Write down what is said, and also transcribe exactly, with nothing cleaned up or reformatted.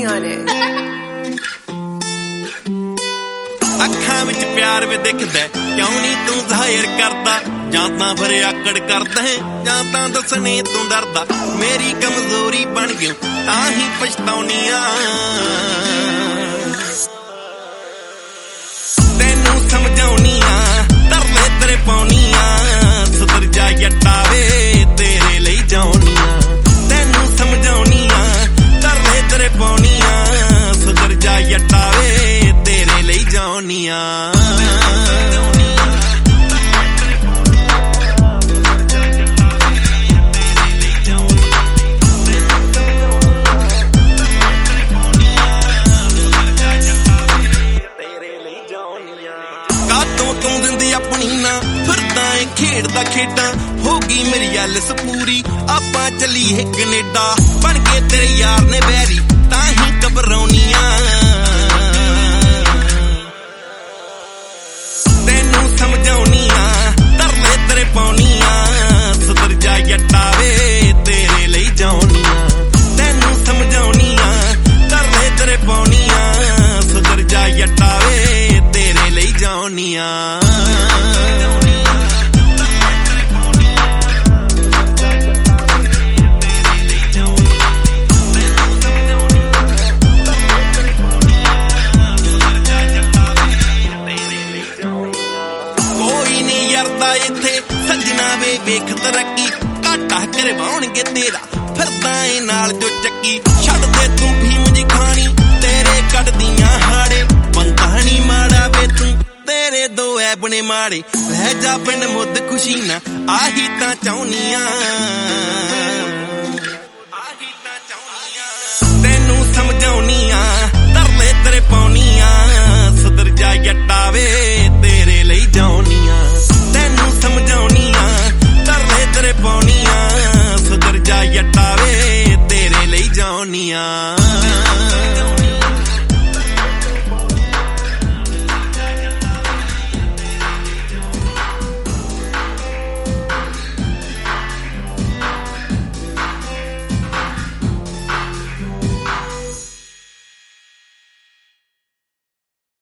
on it. ਅੱਖਾਂ ਵਿੱਚ ਪਿਆਰ ਵੀ ਦਿਖਦਾ ਕਿਉਂ ਨਹੀਂ ਤੂੰ ਜ਼ਾਹਿਰ ਕਰਦਾ ਜਾਂ ਤਾਂ ਫਿਰ ਆਕੜ ਕਰਦਾ ਜਾਂ ਤਾਂ ਦੱਸਣੇ ਤੂੰ ਡਰਦਾ ਮੇਰੀ ਕਮਜ਼ੋਰੀ ਬਣ ਗਿਓ ਤਾਂ ਹੀ ਪਛਤਾਉਣੀਆਂ ਤੈਨੂੰ ਸਮਝਾਉਣੀਆਂ ਤਰਲੇ ਤੇਰੇ ਪਾਉਣੀਆਂ ਸੁਧਰ ਜਾ ਜੱਟਾ ਵੇ ਤੇਰੇ ਲਈ ਜਾਉਣੀਆਂ ਤੈਨੂੰ ਸਮਝਾਉਣੀਆਂ ਤਰਲੇ ਤੇਰੇ ਪਾਉਣੀਆਂ ਸੁਧਰ ਜਾ ਜੱਟਾ ਵੇ ਤੇਰੇ ਲਈ ਜਾਉਣੀਆਂ ਤੂੰ ਦਿੰਦੀ ਆਪਣੀ ਨਾ ਫਿਰਦਾ ਏ ਖੇਡਦਾ ਖੇਡਾਂ ਹੋ ਗਈ ਮੇਰੀ ਐਲਸ ਪੂਰੀ ਆਪਾਂ ਚੱਲੀਏ ਕੈਨੇਡਾ ਬਣ ਕੇ ਤੇਰੇ ਯਾਰ ਨੇ ਵੈਰੀ ਤਾਂ ਹੀ ਘਬਰਾਉਣੀਆਂ ਤੈਨੂੰ ਸਮਝਾਉਣੀਆਂ ਤਰਲੇ ਤੇਰੇ ਪਾਉਣੀਆਂ ਸੁਧਰ ਜਾ ਜੱਟਾ ਵੇ ਤੇਰੇ ਲਈ ਜਾਉਣੀਆਂ ਤੈਨੂੰ ਸਮਝਾਉਣੀਆਂ ਤਰਲੇ ਤੇਰੇ ਪਾਉਣੀਆਂ ਸੁਧਰ ਜਾ ਜੱਟਾ ਵੇ ਤੇਰੇ ਲਈ ਜਾਉਣੀਆਂ ਇੱਥੇ ਸੱਜਣਾ ਵੇ ਵੇਖ ਤਰੱਕੀ ਘਾਟਾ ਕਰਵਾਉਣਗੇ ਤੇਰਾ ਫਿਰਦਾ ਏ ਨਾਲ ਜੋ ਚੱਕੀ ਛੱਡ ਦੇ ਤੂੰ ਭੀਮ ਜੀ ਖਾਣੀ ਤੇਰੇ ਕੱਢਦੀਆਂ ਹਾੜੇ ਬੰਦਾ ਨੀ ਮਾੜਾ ਵੇ ਤੂੰ ਤੇਰੇ ਦੋ ਐਬ ਨੇ ਮਾੜੇ ਰਹਿ ਜਾ ਪਿੰਡ ਮੁੱਦ ਖੁਸ਼ੀ ਨਾ ਆਹੀ ਤਾਂ ਚਾਹੁੰਨੀਆਂ ਆਹੀ ਤਾਂ ਚਾਹੁੰਨੀਆਂ ਤੈਨੂੰ ਸਮਝਾਉਣੀਆਂ ਤਰਲੇ ਤੇਰੇ ਪਾਉਣੀਆਂ ਸੁਧਰ ਜਾ ਜੱਟਾ ਵੇ ਤੇਰੇ ਲਈ ਜਾਉਣੀਆਂ ਤੈਨੂੰ ਸਮਝਾਉਣੀਆਂ ਤਰਲੇ ਤੇਰੇ ਪਾਉਣੀਆਂ ਸੁਧਰ ਜਾ ਜੱਟਾ ਵੇ ਤੇਰੇ ਲਈ ਜਾਉਣੀਆਂ